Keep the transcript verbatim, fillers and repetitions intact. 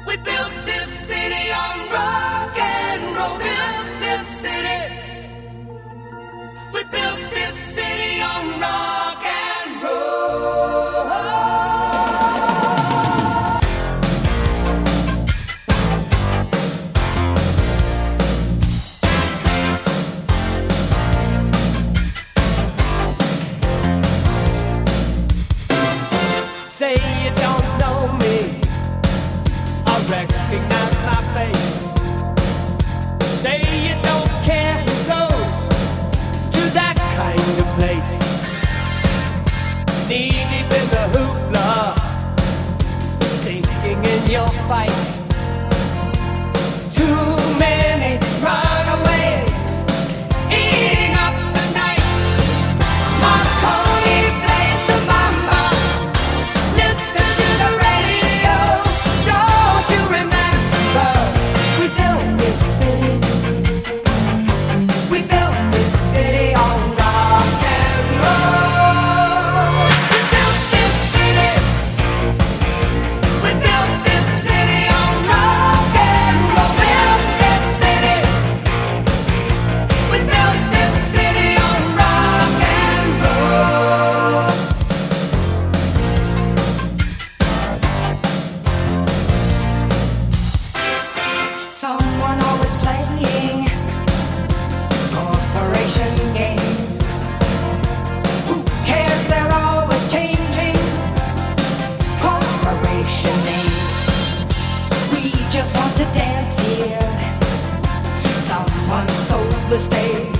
We built this city on rock and roll. Built this city. We built this city on rock and roll. Say you don't know me, I recognize my face. Say you don't care who goes to that kind of place. Knee deep in the hoopla, sinking in your fight. Too many runaways eating up the night. Marconi plays the mambo. Listen to the radio. Don't you remember? We built this city. We built this city on rock and roll. We built this city. We built this city on rock and roll. Built this city. We built this city on rock and roll. Someone always playing corporation games. Who cares? They're always changing corporation names. We just want to dance here. Someone stole the stage.